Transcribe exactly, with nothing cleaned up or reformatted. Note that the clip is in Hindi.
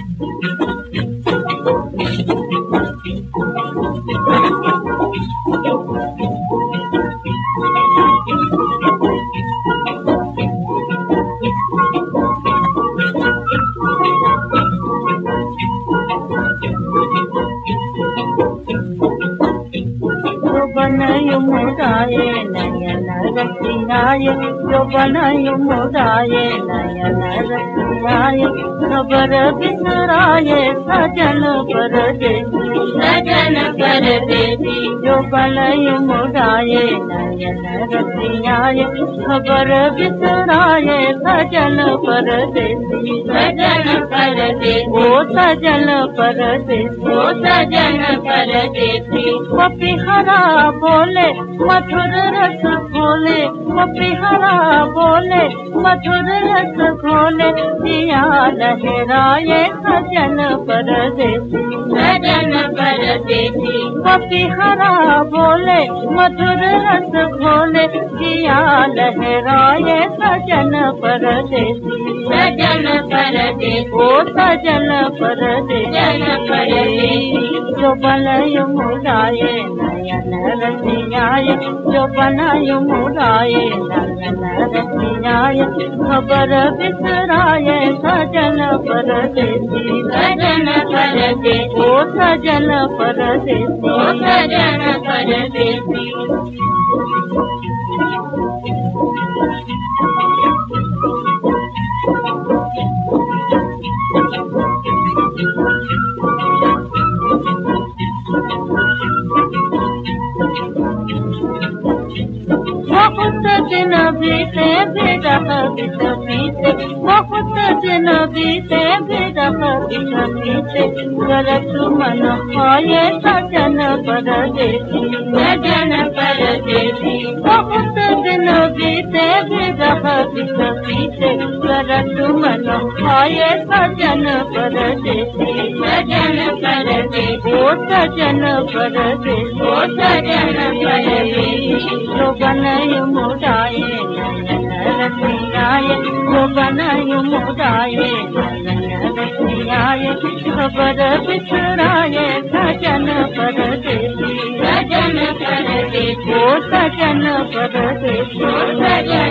बनायो मुराए नयन रसियाए जो बनायो मुराए नयन रसियाए खबर बिसराए सजन परदेसी सजन परदेसी जो बनायो मुराए नयन रसियाए खबर बिसराए सजन परदेसी सजन परदेसी ओ सजन परदेसी ओ सजन परदेसी पपिहरा बोले मधुर रस खोले पपिहरा बोले मधुर रस खोले दिया लहराए सजन परदेसी सजन परदेसी पपिहरा बोले मधुर रस खोले दिया लहराए सजन परदेसी सजन परदेसी ओ सजन परदेसी परदेसी जो बनायो मुराए नयन रसियाए जो बनायो मुराए नयन रसियाए खबर बिसराए सजन परदेसी सजन परदेसी ओ सजन परदेसी ओ सजन परदेसी बहुत दिन बीते बिरह बित बीते बहुत दिन बीते बिरह बित बीते करत मन खोए सजन परदेसी सजन परदेसी बहुत दिन बीते बिरह बित बीते करत मन खोए सजन परदेसी सजन परदेसी ओ सजन परदेसी ओ सजन परदेसी जो बनायो मुराए नयन रसियाए जो बनायो मुराए नयन रसियाए खबर बिसराए सजन परदेसी सजन परदेसी ओ सजन परदेसी ओ सजन